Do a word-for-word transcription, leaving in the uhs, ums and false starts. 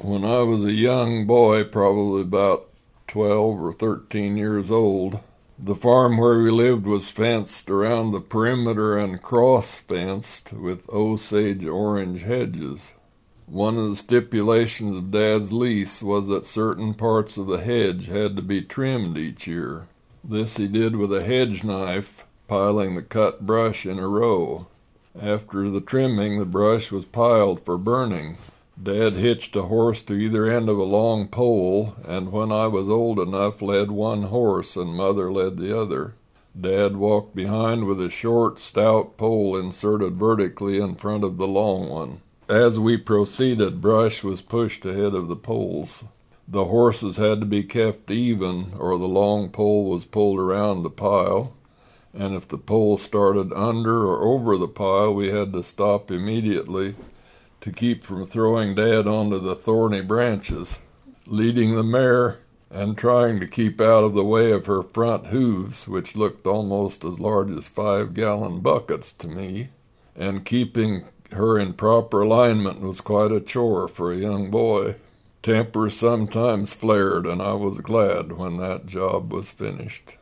When I was a young boy, probably about twelve or thirteen years old, the farm where we lived was fenced around the perimeter and cross-fenced with Osage orange hedges. One of the stipulations of Dad's lease was that certain parts of the hedge had to be trimmed each year. This he did with a hedge knife, piling the cut brush in a row. After the trimming, the brush was piled for burning. Dad hitched a horse to either end of a long pole, and when I was old enough led one horse and Mother led the other. Dad walked behind with a short, stout pole inserted vertically in front of the long one. As we proceeded, brush was pushed ahead of the poles. The horses had to be kept even, or the long pole was pulled around the pile, and if the pole started under or over the pile, we had to stop immediately to keep from throwing Dad onto the thorny branches. Leading the mare and trying to keep out of the way of her front hooves, which looked almost as large as five-gallon buckets to me, and keeping her in proper alignment was quite a chore for a young boy. Tempers sometimes flared, and I was glad when that job was finished.